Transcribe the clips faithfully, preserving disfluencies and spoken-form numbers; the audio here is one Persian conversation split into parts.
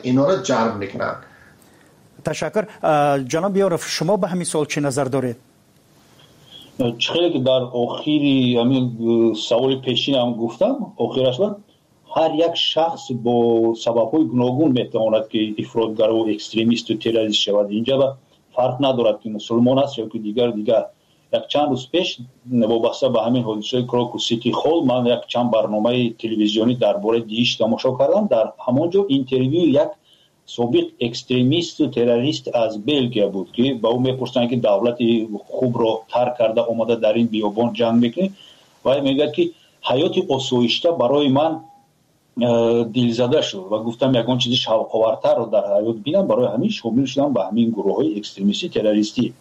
اینا را جلب میکنن. تشکر. جناب یارف، شما به همین سوال چه نظر دارید؟ چخیلی که در آخری همین سوال پیشین هم گفتم، آخرش بود هر یک شخص با سبب‌های گوناگون میتواند که افراطگر و اکستریمیست و تروریست شود. اینجا با فرق ندارد که مسلمان است یا که دیگر دیگر. یک چند روز پیش وابسته به همین حادثه کراکو سیتی هال من یک چند برنامه تلویزیونی درباره دیش تماشا کردم. در همونجا اینترویو یک سابق اکستریمیست و تروریست از بلژیک بود که با او میپرسن که دولت خوب را ترک کرده اومده در این بیابان جنگ میکنه و میگه که حیات آسایشته برای من دلزده شد و گفتم یگان چیزی شوق‌آورتر رو در حیات بینم، برای همین شامل شدم به همین گروه‌های اکستریمیستی تروریستی.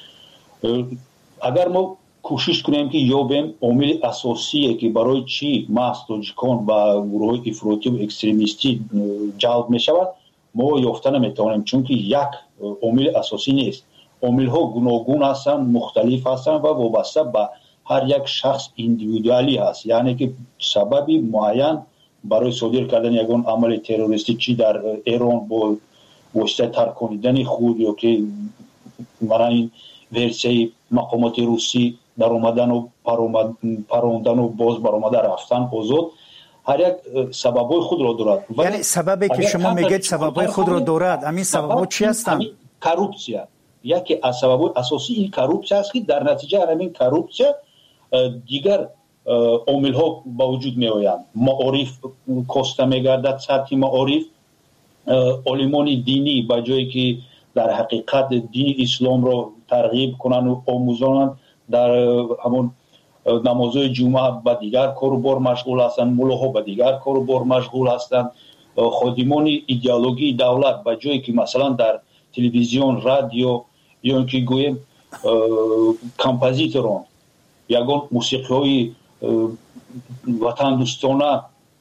اگر ما کوشش کنیم که یابیم عامل اساسی که برای چی محض تاجیکان و گروه‌های افراطی و اکستریمیستی جلب میشود ما یافته نمیتوانیم، چون که یک عامل اساسی نیست. عامل‌ها گوناگون هستند، مختلف هستند و وابسته به هر یک شخص ایندیویدوالی هست. یعنی که سببی معین برای صادر کردن یگان عمل تروریستی چی در ایران با واسطه ترکاندن خود یا که برای این ورسه مقامات روسی در اومدن و پروندن و باز برآمده رفتن آزاد، هر یک سببای خود را دارد. یعنی سببی که شما میگید سببای خود را دارد، همین سبب‌ها چی هستند؟ کروپسیا یکی از سببای اساسی این کروپسیا است که در نتیجه همین کروپسیا دیگر عامل ها با وجود می آیند. معارف کاسته می گردد، سطح معارف علمان دینی با جایی که در حقیقت دین اسلام را ترغیب کنند و آموزانند در همون نمازهای جمعه با دیگر کار و بار مشغول هستند، ملاها با دیگر کار و بار مشغول هستند. خادمان ایدئولوژی دولت با جایی که مثلا در تلویزیون، رادیو یا اینکه گویم کمپوزیتوران یگان موسیقی‌های وطن دوستانه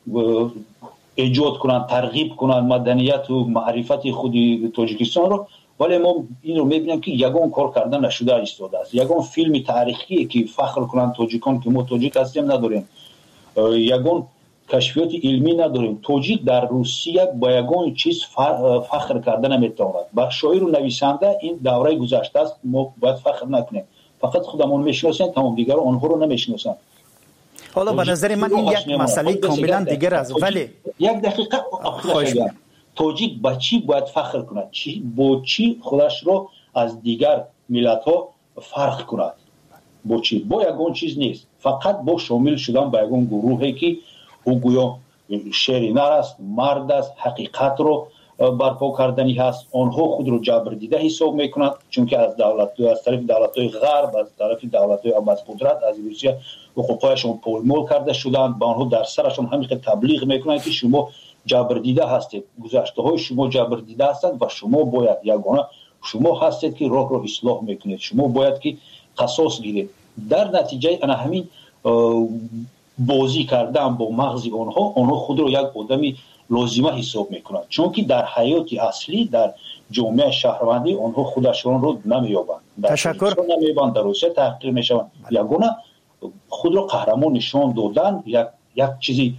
ایجاد کنند، ترغیب کنند مدنیت و معرفت خود تاجیکستان رو، ولی ما این رو میبینیم که یگان کار کردن نشده ایستاده است. یگان فیلم تاریخی که فخر کنند تاجیکان که ما تاجیک هستیم نداریم، یگان کشفیات علمی نداریم. تاجیک در روسیه با یگان چیز فخر کردن نمیتواند. با شاعر و نویسنده این دوره گذشته است، ما باید فخر نکنیم. فقط خودمون میشناسیم، تمام دیگر آنها رو نمیشناسن. حالا به نظر من این یک مسئله کاملا دیگر است. ولی یک دقیقه آخرش تاجیک با چی باید فخر کند؟ چی با چی خودش رو از دیگر ملت ها فرق کند؟ با چی؟ با یگان چیز نیست، فقط با شامل شدن به یگان گروهی که او گویا شیر نر است، مرد است، حقیقت رو برپا کردنی هست. آنها خود رو جبر دیده حساب میکنند، چون که از دولت از طرف دولت‌های غرب، از طرف دولت‌های ابد قدرت از روسیه حقوقایشون پایمال کرده شدند. با آنها در سرشون همین که تبلیغ میکنند که شما جبر دیده هستید، گذشته‌های شما جبر دیده هستند و شما باید یگانه شما هستید که راه رو اصلاح میکنید، شما باید که قصاص گیرید. در نتیجه انا همین بازی کردن با مغز آنها، آنها خود رو یک آدمی لازمه حساب میکنند، چون که در حیات اصلی در جامعه شهروندی آنها خودشون رو نمیابند. تشکر. نمیابند، در روسیه تحقیر میشوند. یگانه خود رو قهرمان نشان دادن، یک یک چیزی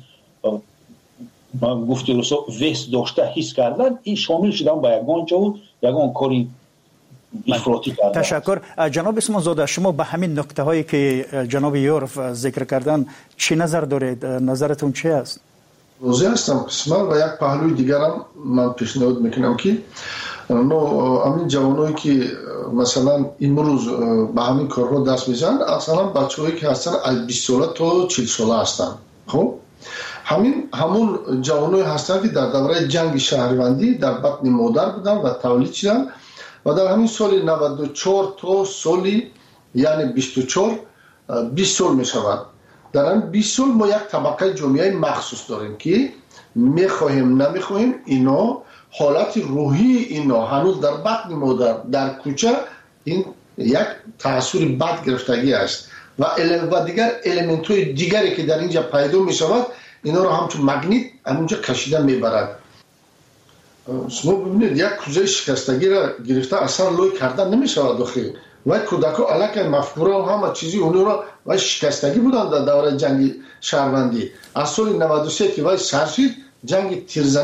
گفته روسا وست داشته حس کردن، این شامل شدن با یگان جا و یگان کاری افراطی کردن. تشکر. جناب اسمان زاده، شما به همین نکته هایی که جناب یورف ذکر کردن چی نظر دارید؟ نظرتون چی است؟ روزی هستم قسمت و یک پهلوی دیگرم من پیشنهاد میکنم که نو همین جوانایی که مثلا امروز به همین کارها دست میزنن، اصلا بچه‌هایی که هستن از بیست ساله تا چهل ساله هستن. خب همین همون جوانایی هستن که در دوره جنگ شهروندی در بطن مادر بودن و تولید شدن و در همین سال نود و چهار تا سالی یعنی بیست و چهار بیست سال میشود. در این بیست سال ما یک طبقه جامعه مخصوص داریم که میخواهیم نمیخواهیم اینا حالت روحی اینا هنوز در بطن مادر در کوچه این یک تأثیر بد گرفتگی است و و دیگر الیمنت های دیگری که در اینجا پیدا می شود اینا رو همچون مگنیت همونجا کشیده میبرد. شما ببینید یک کوزه شکستگی را گرفته اصلا لوی کردن نمی شود داخل و کودکا علاقه مفکوره و همه چیزی اونو را و شکستگی بودن در دوره جنگ شهروندی. از سال نود و سه که وای سرشید جنگ تیرزنی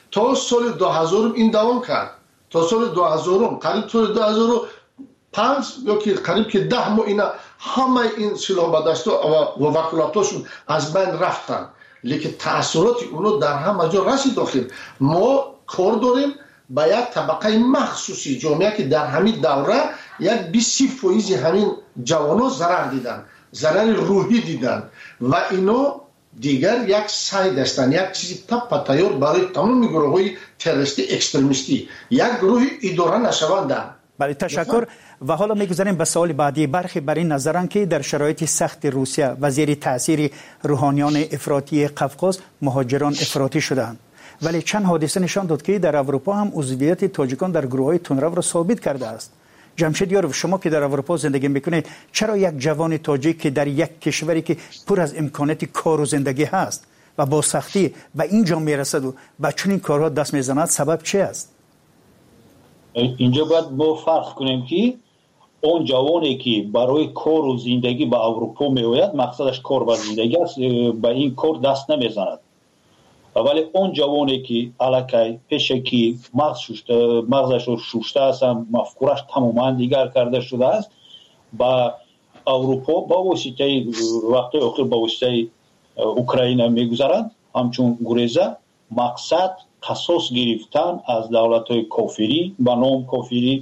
تا سال دو هزار این دوام کرد، تا سال دو هزار قریب سال دو هزار و پنج یا که قریب که ده ماه اینا همه این سلاح بدستا و وکالتاشون از بین رفتن، لیکن تأثیرات اونو در همه جا رسید داخل. ما کار داریم با یک طبقه مخصوصی جامعه که در همین دوره یک بیست فیصد همین جوانا ضرر دیدن، ضرر روحی دیدن و اینو دیگر یک سعی داشتن یک چیزی تپ تیار برای تمام گروه های تروریستی اکستریمیستی یک گروه اداره نشوندن. بله تشکر. و حالا میگذاریم به سوال بعدی. برخی بر این نظرن که در شرایط سخت روسیه و زیر تاثیر روحانیان افراطی قفقاز مهاجران افراطی شدند، ولی چند حادثه نشان داد که در اروپا هم عضویت تاجیکان در گروه‌های تندرو را ثابت کرده است. جمشید یاروف، شما که در اروپا زندگی میکنید، چرا یک جوان تاجیک که در یک کشوری که پر از امکانات کار و زندگی هست و با سختی به اینجا میرسد و به چنین کارها دست میزند، سبب چی است؟ اینجا باید ما فرق کنیم که اون جوانی که برای کار و زندگی به اروپا میآید مقصدش کار و زندگی است، به این کار دست نمیزند. ولی اون جوانی که الکی پیشه که مغز شوشته مغزش رو شوشته است، مفکورش تماما دیگر کرده شده است، با اروپا با واسطه وقت اخیر با واسطه اوکراین میگذارند همچون گریزه. مقصد قصاص گرفتن از دولت‌های کافری با نام کافری،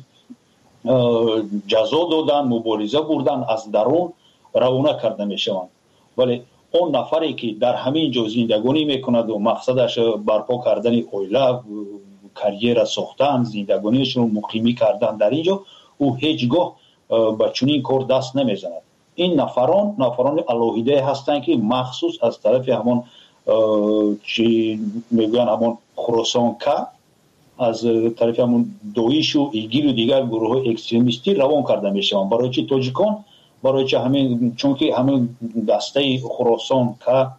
جزا دادن، مبارزه بردن، از درون روانه کرده میشوند. ولی اون نفری که در همین جا زندگانی میکند و مقصدش برپا کردن اویله، کریر ساختن، زندگانیش رو مقیمی کردن در اینجا، او هیچگاه به چنین کار دست نمیزند. این نفران نفران الهیده هستند که مخصوص از طرف همون چی میگن همون خراسان که از طرف همون دویش و ایگیل و دیگر گروه اکستریمیستی روان کرده میشوند. برای چی تاجیکان؟ برای چه همین چون که همین دسته خراسان که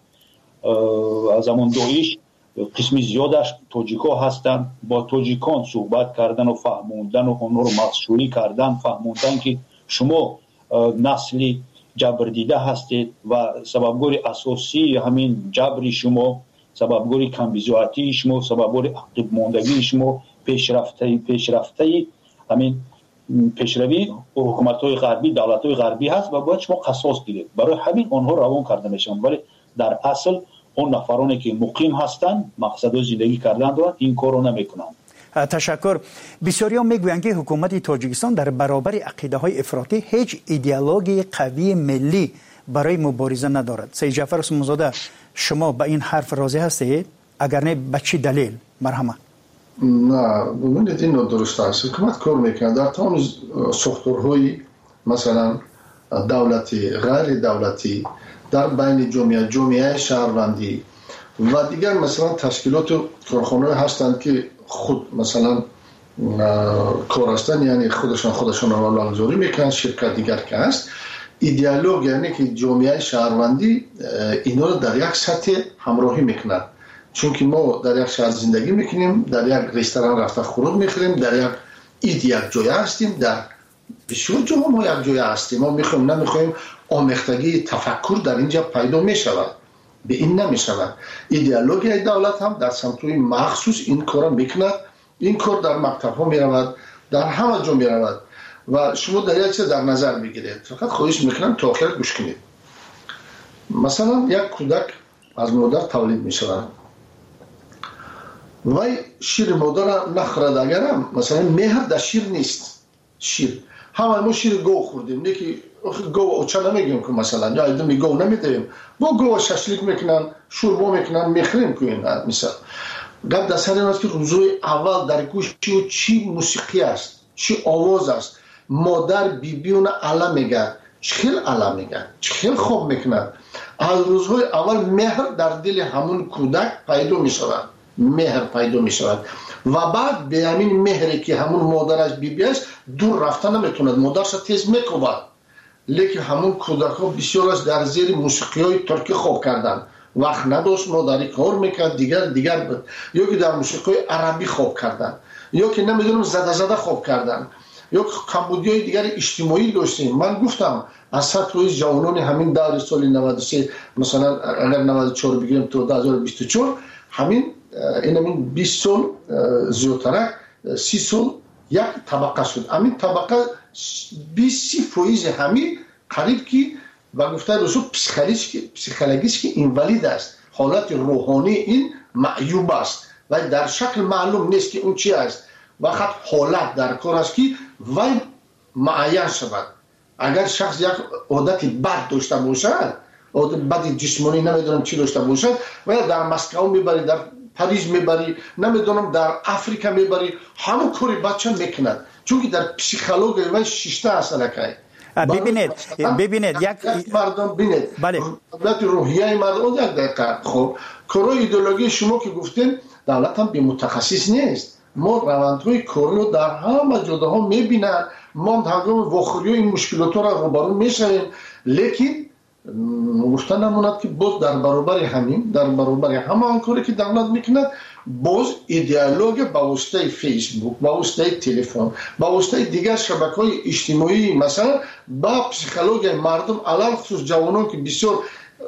از همون دویش قسمی زیادش تاجیکا هستند، با تاجیکان صحبت کردن و فهموندن و اونها رو مخشوری کردن، فهموندن که شما نسلی جبر دیده هستید و سببگوری اساسی همین جبری شما، سببگوری کمبیزواتی شما، سببگوری عقب ماندگی شما، پیشرفته پیشرفته همین پیشروی حکومت‌های غربی، دولت‌های غربی هست و باید شما قصاص گیرید. برای همین آنها روان کرده میشن، ولی در اصل اون نفرانی که مقیم هستند مقصد زندگی کردن دارن این کارو نمیکنن. تشکر. بسیاری‌ها میگویند که حکومت تاجیکستان در برابر عقیده‌های افراطی هیچ ایدئولوژی قوی ملی برای مبارزه ندارد. سید جعفر عثمانزاده، شما به این حرف راضی هستید؟ اگر نه به چه دلیل؟ مرحمت. نه، ببینید این درست است. حکومت کار میکنه در تمام ساختارهای مثلا دولتی، غیر دولتی، در بین جامعه، جامعه شهروندی و دیگر مثلا تشکیلات و کارخانه هستند که خود مثلا کار هستند، یعنی خودشان خودشان را نامگذاری میکنن. شرکت دیگر که هست ایدئولوژی، یعنی که جامعه شهروندی اینا رو در یک سطح همراهی میکنن. چون که ما در یک شهر زندگی میکنیم، در یک رستوران رفته خوراک میخوریم، در یک اید یک جای هستیم، در بسیار جا ما یک جای هستیم. ما میخوایم نمیخوایم آمیختگی تفکر در اینجا پیدا میشود، به این نمیشود. ایدئولوژی دولت هم در سمت‌های مخصوص این کار میکند. این کار در مکتب ها میرود، در همه جا میرود و شما در یک چیز در نظر بگیرید. فقط خواهش میکنم تا آخر گوش کنید. مثلا یک کودک از مادر تولید میشود، وای شیر مادر نخورد، اگرم مثلا مهر در شیر نیست. شیر همه ما شیر گو خوردیم، یکی گو اوچه نمیگیم که مثلا یا ایدمی گو نمیدیم، با گو ششلیک میکنن، شوربا میکنن، میخریم که این مثلا گفت در سر این است که روزوی اول در گوش چی چی موسیقی است، چی آواز است. مادر بی بیون علا میگه، چخیل علا میگه، چخیل خوب میکنن. از روزهای اول مهر در دل همون کودک پیدا میشود، مهر پیدا میشود و بعد به همین مهری که همون مادرش بی بی است دور رفتن نمیتوند، مادرش تیز میکوبد. لیکن همون کودک ها بسیارش در زیر موسیقی های ترکی خوب کردن، وقت نداشت مادری کار میکرد، دیگر دیگر بود، یا که در موسیقی عربی خوب کردن، یا که نمیدونم زده زده خوب کردن، یا کمبودی های دیگر اجتماعی داشتیم. من گفتم از سطح جوانان همین دور سال نود و سه مثلا اگر نود و چهار بگیریم تا دو هزار و بیست و چهار همین این بیست سال زیادتر سی سال یک طبقه شد. همین طبقه بیست فیصد همین قریب که و گفته رسول پسیکولوژیش که اینوالید است، حالت روحانی این معیوب است و در شکل معلوم نیست که اون چی است. وقت حالت در کار است که وای معین شود. اگر شخص یک عادت بد داشته باشد، عادت بد جسمانی نمیدونم چی داشته باشد و در مسکو میبری، در پاریس میبری، نمیدونم در افریقا میبری، همون کاری بچه میکند، چون که در پسیکولوژی و شیشته اصلا که ببینید ببینید یک مردم ببینید بله دولت روحیه مردم یک دقیقه. خب کارای ایدئولوژی شما که گفتین دولت هم بی متخصص نیست. ما روندهای کاری رو در همه جاها میبینن، ما هنگام واخوری این مشکلات را روبرو میشیم، لیکن گفتن نموند که باز در برابر همین در برابر همه کاری که دولت میکند باز ایدئولوژی با واسطه فیسبوک، با واسطه تلفن، با واسطه دیگر شبکه‌های اجتماعی مثلا با پسیکولوژی مردم علل خصوص جوانان که بسیار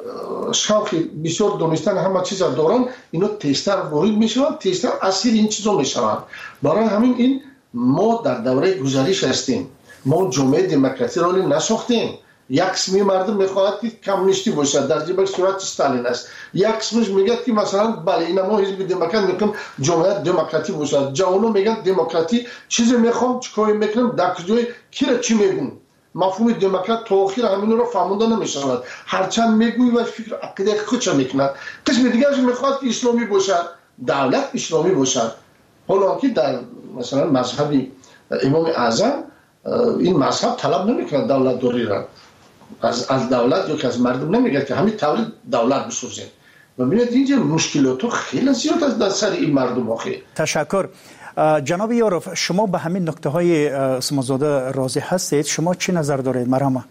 شوق بسیار دونستن همه چیز دارن، اینا تستر وارد میشوند، تستر اسیر این چیزا میشوند. برای همین این ما در دوره گذشته هستیم، ما جامعه دموکراسی را نساختیم. یک قسمی مردم میخواهد که کمونیستی باشد، در جبهه صورت استالین است. یک قسمش میگه که مثلا بله این ما حزب دموکرات میگیم جامعه دموکراتی باشد. جوانان میگن دموکراتی چیزی میخوام چیکار میکنم، در کجای کی را چی میگن. مفهوم دموکرات تا آخر همین رو فهمونده نمیشود. هرچند میگوی و فکر عقیده خودش میکند. قسم دیگرش میخواد که اسلامی باشد، دولت اسلامی باشد. حالا که در مثلا مذهب امام اعظم این مذهب طلب نمیکنه دولت داری را از از دولت یا که از مردم نمیگه که همین تولید دولت بسازیم. و ببینید اینجا مشکلات خیلی زیاد از در سر این مردم آخه. تشکر. جناب یاروف، شما به همین نکته های اسمازاده راضی هستید؟ شما چی نظر دارید؟ مرحبا.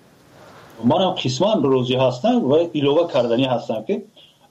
من هم قسمان راضی هستم و ایلوه کردنی هستم که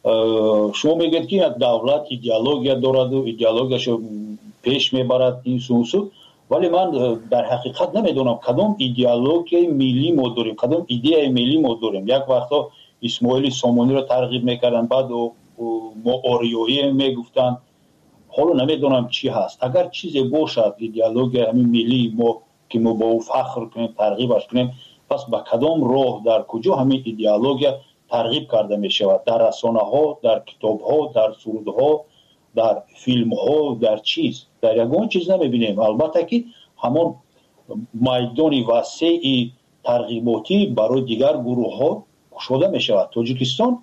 شما میگید که دولت ایدئولوژی دارد و ایدئولوژیشو پیش میبرد این سوسو، ولی من در حقیقت نمیدونم کدام ایدئولوژی ملی ما داریم، کدام ایده ملی ما داریم. یک وقتا اسماعیل سامانی رو ترغیب میکردن، بعد ما آریایی میگفتن، حالا نمیدونم چی هست. اگر چیزی باشد ایدئولوژی همین ملی ما که ما با او فخر کنیم، ترغیبش کنیم، پس با کدام راه در کجا همین ایدئولوژی ترغیب کرده می شود؟ در رسانه ها، در کتاب ها، در سرود ها، در فیلم ها، در چیز در یگان چیز نمیبینیم. البته که همون میدان وسیع ترغیباتی برای دیگر گروه ها شده می شود. تاجیکستان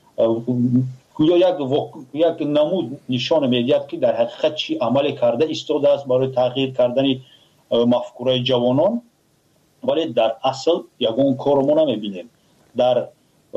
یا یک یک نمود نشان میدهد که در حقیقت چی عمل کرده ایستاده است برای تغییر کردن مفکوره جوانان، ولی در اصل یگان کار ما نمیبینیم. در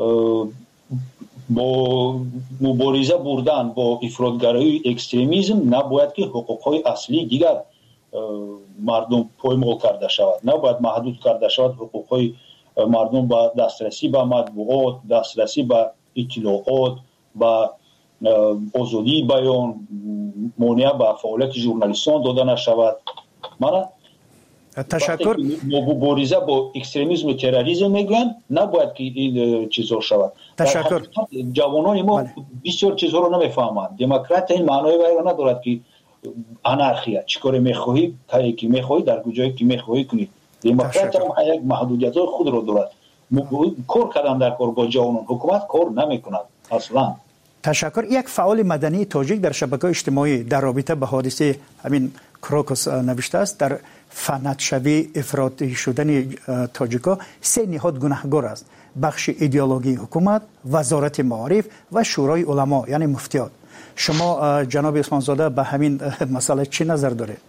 با مبارزه بردن با افراطگرایی اکستریمیسم نباید که حقوقهای اصلی دیگر مردم پایمال کرده شود، نباید محدود کرده شود حقوقهای مردم با دسترسی به مطبوعات، دسترسی به اطلاعات، با آزادی بیان، مانع به فعالیت ژورنالیستان داده نشود. من تشکر. مبارزه با اکستریمیسم و تروریسم میگن نباید که این چیزا شود. تشکر. جوانان ما بسیار چیزها رو نمیفهمند. دموکرات این معنای وای ندارد که انارخیا چیکار میخواهی کاری که میخواهی در کجایی که میخواهی کنی. دموکرات هم یک محدودیت‌های خود رو دارد. کار کردن در کار با جوانان، حکومت کار نمیکند اصلا. تشکر. یک فعال مدنی تاجیک در شبکه‌های اجتماعی در رابطه به حادثه همین کروکوس نوشته است در فنتشوی افراطی شدن تاجیکا سه نهاد گناهکار است: بخش ایدئولوژی حکومت، وزارت معارف و شورای علما یعنی مفتیات. شما جناب اسمانزاده به همین مسئله چی نظر دارید؟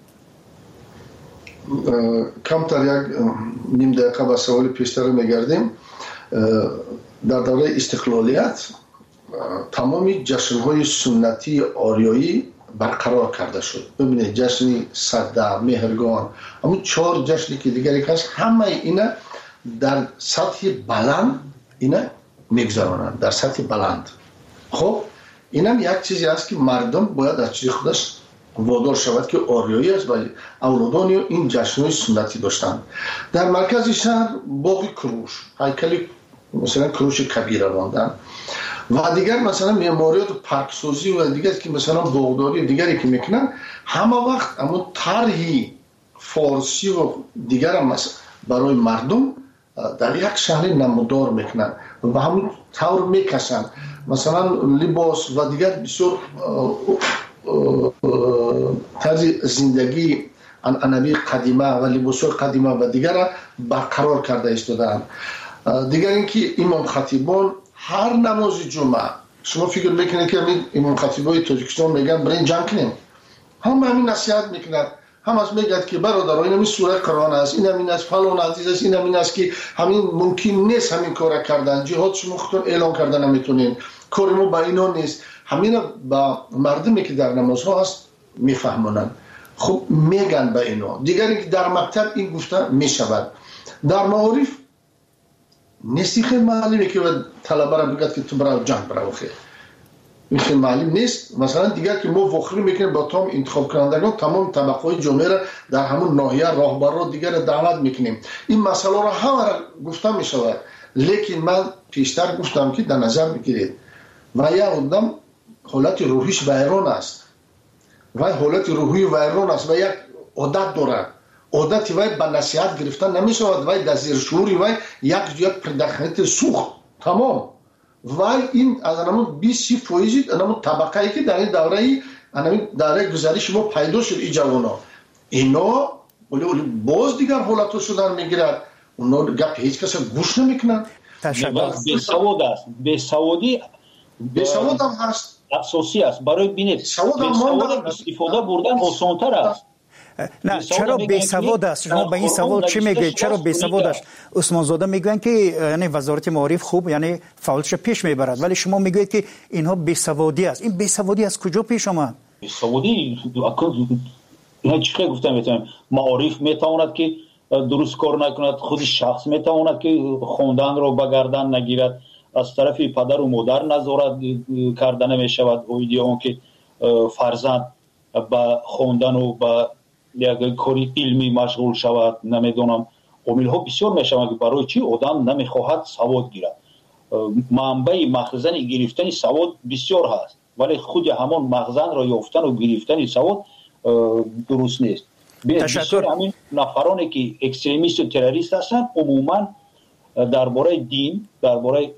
کمتر یک نیم دقیقه به سوال پیشتر میگردیم. در دوره استقلالیت تمامی جشن‌های سنتی آریایی برقرار کرده شد. ببینید جشن صده، مهرگان، همون چهار جشنی که دیگری هست، همه اینا در سطح بلند اینا میگذرانند، در سطح بلند. خب اینم یک چیزی است که مردم باید از چیز خودش وادار شود که آریایی است و اولادان این جشن‌های سنتی داشتند. در مرکز شهر باغ کروش، هیکل مثلا کروش کبیر ماندن و دیگر مثلا معماریات پارکسازی و دیگر که مثلا باغداری دیگری که میکنن همه وقت اما طرحی فارسی و دیگر هم برای مردم در یک شهر نمودار میکنن و به همون طور میکشن. مثلا لباس و دیگر بسیار طرز زندگی عنعنوی قدیمه و لباس قدیمه و دیگر برقرار کرده ایستادند. دیگر اینکه امام خطیبان هر نماز جمعه شما فکر میکنید که امام خطیبای تاجیکستان میگن برای جمع کنیم، هم همین نصیحت میکنند، هم از میگد که برادر این همین سوره قرآن است، این همین است، فلان عزیز است، این همین است که همین ممکن نیست همین کار کردن، جهاد شما خودتون اعلان کردن نمیتونین، کار ما با اینا نیست. همین با مردمی که در نمازها هست میفهمونن، خب میگن به اینا. دیگری که در مکتب این گفته میشود، در معارف نیستی خیلی معلومه که طلبه را بگد که تو برای جنگ برای خیلی این خیلی معلوم نیست. مثلا دیگر که ما وخری میکنیم با تمام انتخاب کنندگان تمام طبقه جامعه را در همون ناحیه راهبر را دیگر دعوت میکنیم. این مسئله را همه را گفته میشود، لیکن من پیشتر گفتم که در نظر بگیرید و یک آدم حالت روحیش ویران است و حالت روحی ویران است و یک عادت دارد، عادتی وای به نصیحت گرفتن نمیشود، وای در زیر شعوری وای یک یک پرداختنیت سوخت تمام وای این از همون بیست فیصد همون طبقه‌ای که در این دوره همین دوره گذشته ما پیدا شد این جوانا اینا ولی باز دیگر حالتو شدن میگیرد، اونا گپ هیچ کس گوش نمیکنن. تشکر. بیسواد است، بیسوادی بیسواد هم هست، اساسی است. برای ببینید بیسواد استفاده بردن آسان‌تر است. نه چرا بیسواد است؟ شما به این سوال چی میگید؟ چرا بیسواد است؟ عثمان زاده میگن که یعنی وزارت معارف خوب یعنی فعالش پیش میبرد، ولی شما میگوید که اینها بیسوادی است. این بیسوادی از کجا پیش آمد؟ بیسوادی اینا چی گفتم میتونم معارف میتواند که درست کار نکند، خود شخص میتواند که خوندن رو به گردن نگیرد، از طرف پدر و مادر نظارت کردن میشود، اویدی اون که فرزند با خوندن و با یک کاری علمی مشغول شود. نمیدونم عامل ها بسیار میشود که برای چی آدم نمیخواهد سواد گیرد. منبع مخزن گرفتن سواد بسیار هست، ولی خود همان مخزن را یافتن و گرفتن سواد درست نیست. بسیار همین نفرانی که اکستریمیست و تروریست هستند عموما درباره دین، درباره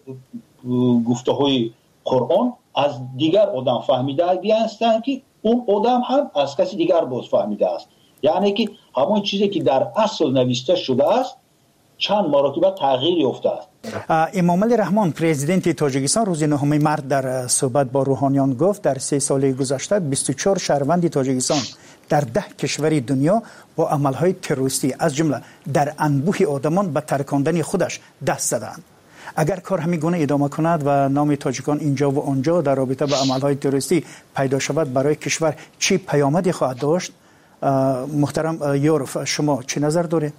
گفته های قرآن از دیگر آدم فهمیده هستند که اون آدم هم از کسی دیگر باز فهمیده است. یعنی که همون چیزی که در اصل نوشته شده است چند مرتبه تغییر یافته است. امام علی رحمان پرزیدنت تاجیکستان روز نهم مارس در صحبت با روحانیان گفت در سه سال گذشته بیست و چهار شهروند تاجیکستان در ده کشور دنیا با عملهای تروریستی از جمله در انبوه آدمان به ترکاندن خودش دست زدند. اگر کار همین گونه ادامه کند و نام تاجیکان اینجا و آنجا در رابطه با عملهای تروریستی پیدا شود، برای کشور چی پیامدی خواهد داشت؟ محترم یوروف شما چه نظر دارید؟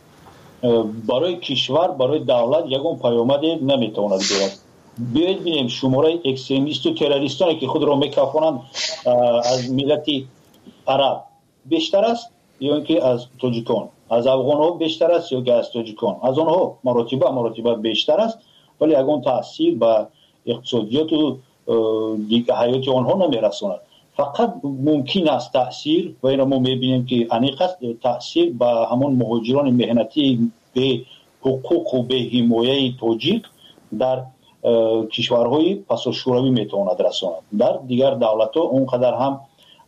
برای کشور، برای دولت یگان پیامدی نمیتواند بیاید. بیاید ببینیم شماره اکستریمیست و تروریستانی که خود را میکافانند از ملت عرب بیشتر است یا اینکه از تاجیکان، از افغان ها بیشتر است یا که از تاجیکان، از آنها مراتبه مراتبه بیشتر است، ولی یگان تاثیر به اقتصادیات و دیگه حیات آنها نمیرساند. فقط ممکن است تاثیر و این ما میبینیم که انیق است تاثیر به همون مهاجران مهنتی به حقوق و به حمایه تاجیک در کشورهای پس شوروی میتواند رساند. در دیگر دولت ها اونقدر هم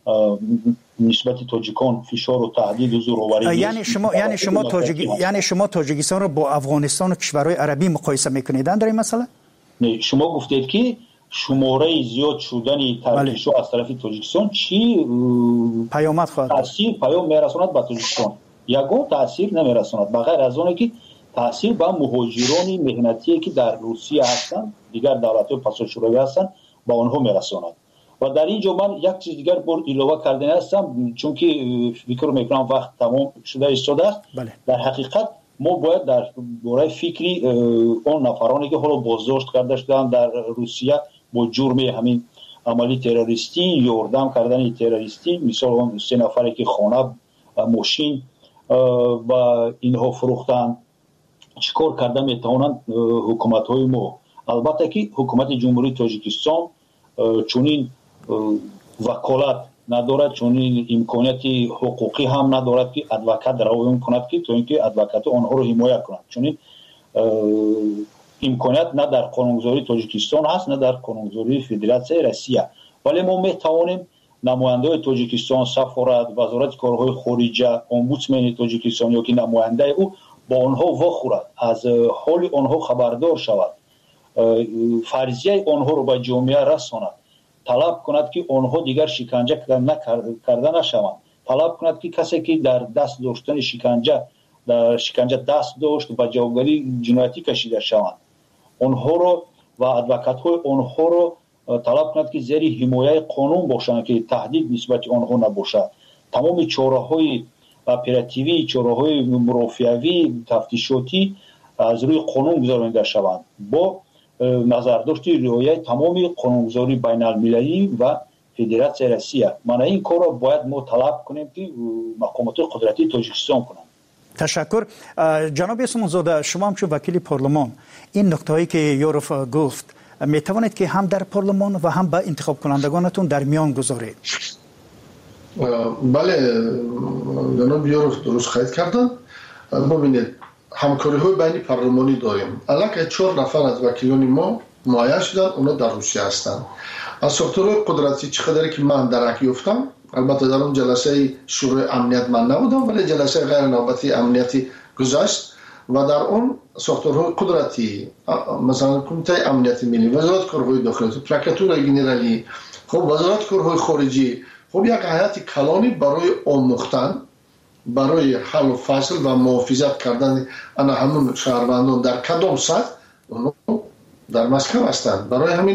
نسبت تاجیکان فشار و تهدید و زورآوری یعنی شما یعنی شما تاجیک یعنی شما تاجیکستان رو با افغانستان و کشورهای عربی مقایسه میکنید در این مسئله؟ نه، شما گفتید که شماره زیاد شدن ترکیش‌ها از طرف تاجیکستان چی پیامد خواهد تاثیر پیام میرساند به تاجیکستان؟ یگان تاثیر نمیرساند بغیر از اون که تاثیر به مهاجران مهنتی که در روسیه هستند، دیگر دولت‌های پس شوروی هستند، با آنها میرساند. و در اینجا من یک چیز دیگر بر علاوه کردن هستم، چون که فکر میکنم وقت تمام شده ایستاده است. بله. در حقیقت ما باید در دوره فکری اون نفرانی که حالا بازداشت کرده شدن در روسیه با جرم همین عملی تروریستی، یاردم کردن تروریستی، مثال اون سه نفری که خانه ماشین و اینها فروختن، چیکار کرده میتونن حکومت های ما البته که حکومت جمهوری تاجیکستان چونین وکالت ندارد، چونین امکانات حقوقی هم ندارد که ادوکات رویون کند که تو اینکه ادوکات آنها رو حمایت کند. چونین امکانات نه در قانونگذاری تاجیکستان هست نه در قانونگذاری فدراسیون روسیه. ولی ما میتوانیم نماینده تاجیکستان، سفارت، وزارت کارهای خارجه، امبودسمن تاجیکستان یا که نماینده او با آنها واخورد، از حال آنها خبردار شود، فرضیه آنها رو به جامعه رساند، طلب کند که آنها دیگر شکنجه کرده نشوند، طلب کند که کسی که در دست داشتن شکنجه در شکنجه دست داشت و جوابگری جنایتی کشیده شوند، آنها رو و ادوکات های آنها رو طلب کند که زیر حمایت قانون باشند که تهدید نسبت آنها نباشد. تمام چاره‌های اپراتیوی، چاره‌های مرافعوی، تفتیشاتی از روی قانون گذرانده شوند با نظرداشت رعایت تمام قانونگذاری بین المللی و فدراسیون روسیه. من این کار را باید ما طلب کنیم که مقامات قدرتی تاجیکستان کنند. تشکر. جناب اسمانزاده، شما هم چون وکیل پارلمان این نکته‌ای که یوروف گفت می توانید که هم در پارلمان و هم با انتخاب کنندگانتون در میان گذارید؟ بله جناب یوروف درست خواهید کردن. ببینید همکاری های بین پارلمانی داریم. الان چهار نفر از وکیلان ما معین شدن، اونا در روسیه هستند. از ساختارهای قدرتی چقدری که من درک یافتم، البته در اون جلسه شورای امنیت من نبودم ولی جلسه غیر نوبتی امنیتی گذشت و در اون ساختارهای قدرتی مثلا کمیته امنیت ملی، وزارت کارهای داخلی، پرکاتور گنرالی، خب وزارت کارهای خارجی، خب یک هیئت کلانی برای آموختن، برای حل و فصل و محافظت کردن انا همون شهروندان در کدام سطح اونو در مسکو هستند. برای همین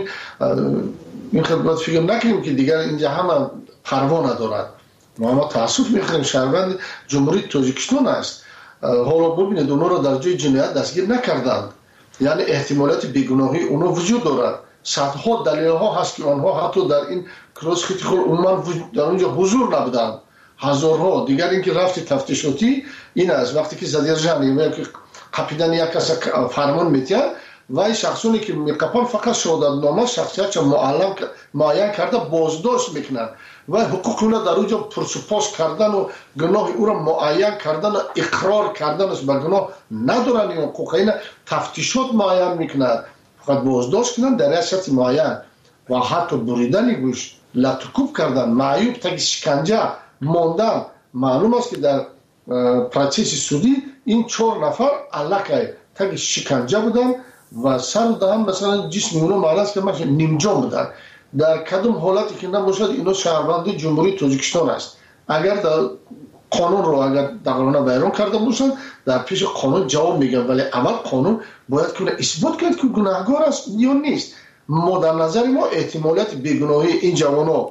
این خدمت فکر نکنیم که دیگر اینجا همه پروا ندارد. ما ما تاسف می‌خوریم شهروند جمهوری تاجیکستان است. حالا ببینید اونا را در جای جنایت دستگیر نکردند، یعنی احتمالات بیگناهی اونا وجود دارد. صدها دلیل ها هست که آنها حتی در این کراس خیلی خور عموما در اونجا حضور نبودند، هزارها. دیگر اینکه رفت تفتیشاتی این است وقتی که زدیر جانی یا که قپیدن یک کس فرمان میتین و این شخصونی که میقپن فقط شهادت نامه شخصیت معلم معین کرده بازداشت میکنن و حقوق اونا در اونجا پرسپاس کردن و گناه او را معین کردن و اقرار کردن است به گناه ندارن. این حقوق اینا تفتیشات معین میکنن، فقط بازداشت کنن در ریاست معین و حتی بریدن گوش، لطکوب کردن، معیوب تا شکنجه ماندن. معلوم است که در پروسس سودی این چهار نفر علاقه تا شکنجه بودن و سر دهم مثلا جسم اونو معرض که مثلا نیمجان بودن. در کدام حالتی که نباشد اینا شهروند جمهوری تاجیکستان است. اگر در قانون رو اگر دقیقاً بیان کرده باشن در پیش قانون جواب میگن، ولی اول قانون باید که اثبات کرد که گناهکار است یا نیست. ما در نظر ما احتمالات بیگناهی این جوانا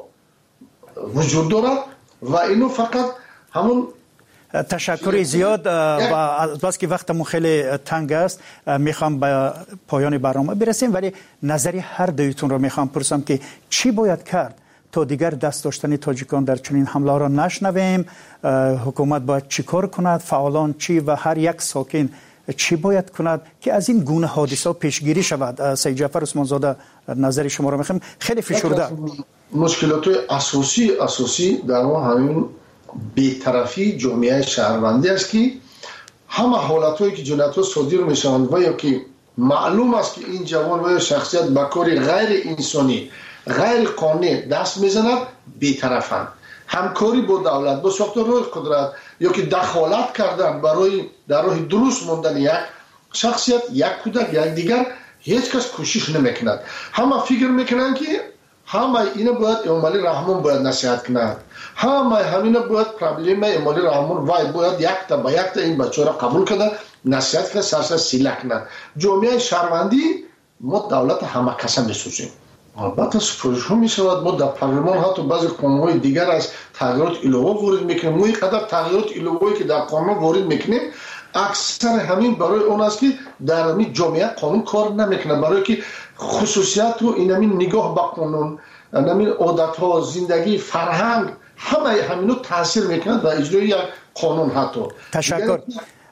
وجود دارد و اینو فقط همون. تشکر زیاد و از که وقتمون خیلی تنگ است میخوام به پایان برنامه برسیم، ولی نظری هر دویتون رو میخوام پرسم که چی باید کرد تا دیگر دست داشتن تاجیکان در چنین حمله را نشنویم؟ حکومت باید چی کار کند؟ فعالان چی و هر یک ساکن چی باید کند که از این گونه حادثه پیشگیری شود؟ سید جعفر اسمانزاده نظر شما رو میخوام. خیلی فشرده مشکلات اساسی اساسی در ما همین بی‌طرفی جامعه شهروندی است که همه حالت‌هایی که جنایت‌ها صادر میشوند و یا که معلوم است که این جوان و شخصیت به کاری غیر انسانی غیر قانونی دست میزند بی‌طرفند. همکاری با دولت با ساختارهای قدرت یا که دخالت کردن برای در راه درست ماندن یک شخصیت، یک کودک، یک دیگر، هیچ کس کوشش نمیکند. همه فکر میکنن که همه اینا باید امالی رحمان باید نصیحت کند، همه همینا باید پرابلم امالی رحمان وای باید یک تا با یک تا این بچه را قبول کنند، نصیحت کنند، سرسر سیله کنند. جامعه شهروندی ما دولت همه کسا میسوزیم. البته سپارش ها می شود ما در پارلمان حتی بعضی قانون‌های دیگر از تغییرات الهه وارد میکنیم. ما اینقدر تغییرات الهه‌ای که در قانون وارد میکنیم اکثر همین برای اون است که در همین جامعه قانون کار نمیکنه، برای که خصوصیت و این همین نگاه به قانون، همین عادت ها، زندگی، فرهنگ همه همینو تاثیر میکنه در اجرای یک قانون. حتی تشکر.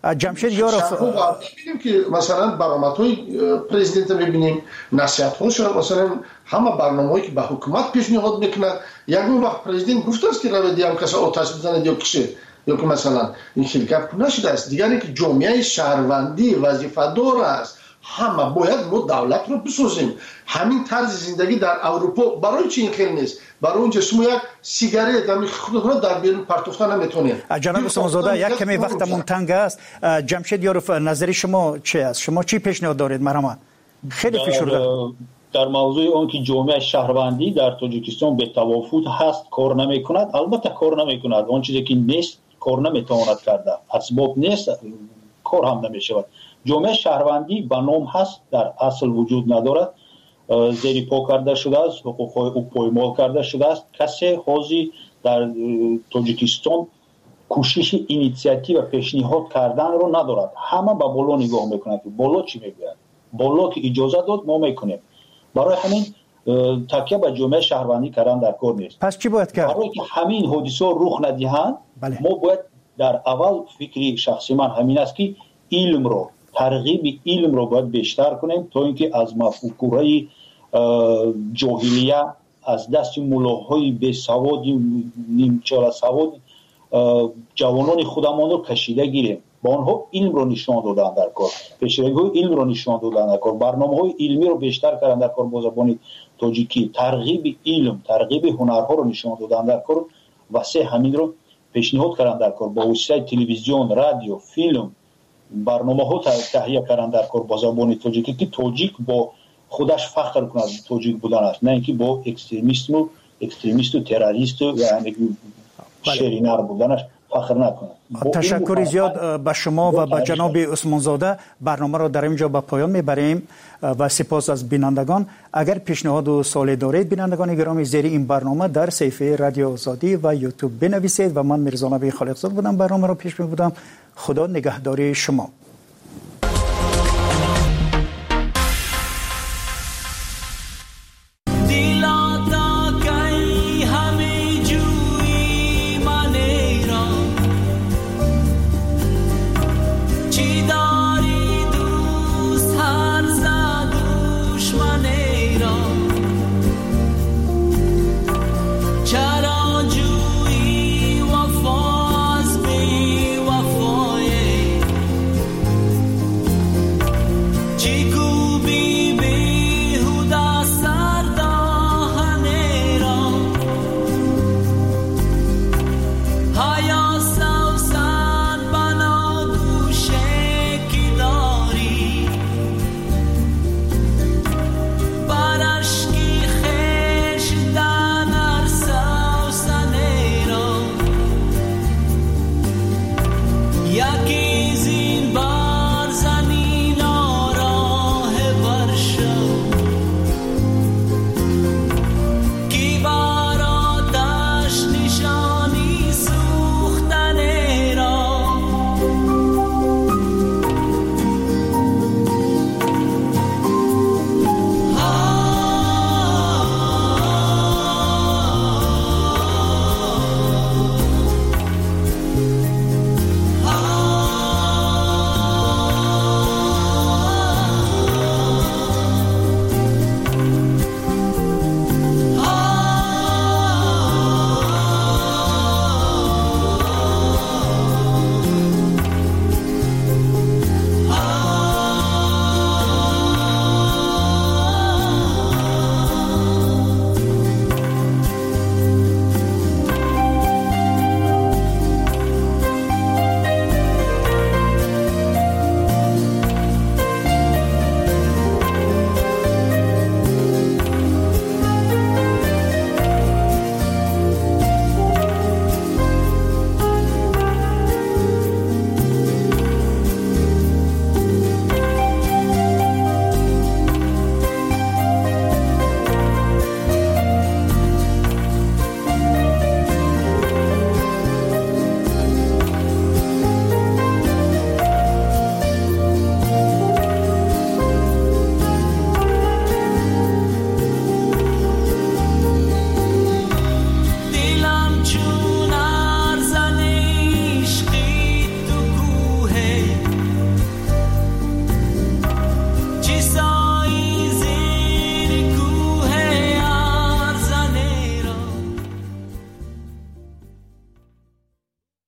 جمشید یاروف می‌بینیم که مثلا برآمدهای پرزیدنت می‌بینیم، نصیحت‌هاش، مثلا همه برنامه‌هایی که به حکومت پیشنهاد می‌کند، یک وقت پرزیدنت گفته است که روی دیام کسی آتش بزنه یا کشه، یا که مثلا این خیلی گپ نشده است. دیگری که جامعه شهروندی وظیفه‌دار است، همه باید ما دولت رو بسازیم. همین طرز زندگی در اروپا برای چی این خیلی نیست؟ برای اونجا شما یک سیگارت هم خودتون در بیرون پرتوفتن نمیتونید. جناب عثمانزاده یک کمی وقتمون تنگ است. جمشید یاروف نظر شما چی است؟ شما چی پیشنهاد دارید؟ مرحبا. خیلی فشرده در موضوع اون که جامعه شهروندی در تاجیکستان به توافق هست کار نمیکند، البته کار نمیکند. اون چیزی که نیست کار نمیتواند کرده، اسباب نیست کار هم نمیشود. جامعه شهروندی به نام هست، در اصل وجود ندارد، زیر پا کرده شده است، حقوق‌های او پایمال کرده شده است. کسی حاضر در تاجیکستان کوشش اینیشیاتیو و پیشنهاد کردن رو ندارد. همه به بالا نگاه میکنند که بالا چی میگوید، بالا که اجازه داد ما میکنیم. برای همین تکیه به جامعه شهروندی کردن در کار نیست. پس چی باید کرد؟ برای که همین حادثه رخ ندهند، بله. ما باید در اول فکری شخصی من همین است که علم رو، ترغیب علم رو باید بیشتر کنیم تا اینکه از مفکورهای جاهلیه، از دست ملاهای بی سواد، نیمچال سواد جوانان خودمان رو کشیده گیریم. با آنها علم رو نشان دادن در کار، پیشروی علم رو نشان دادن در کار، برنامه‌های علمی رو بیشتر کردن در کار با زبان تاجیکی، ترغیب علم، ترغیب هنرها رو نشان دادن در کار و سه همین رو پیشنهاد کردن در کار با وسیله تلویزیون، رادیو، فیلم، برنامه‌ها تهیه کردن در کار با زبان تاجیکی که تاجیک با خودش فخر کند تاجیک بودن است، نه اینکه با اکستریمیسم و اکستریمیست و تروریست و یعنی شرینر بودنش فخر نکنه. تشکر زیاد به شما و به جناب عثمانزاده. برنامه را در اینجا به پایان میبریم و سپاس از بینندگان. اگر پیشنهاد و سوالی دارید بینندگان گرامی، زیر این برنامه در صفحه رادیو آزادی و یوتیوب بنویسید و من میرزا نبی خالقزاد بودم، برنامه را پیش می بردم. خدا نگهداری شما.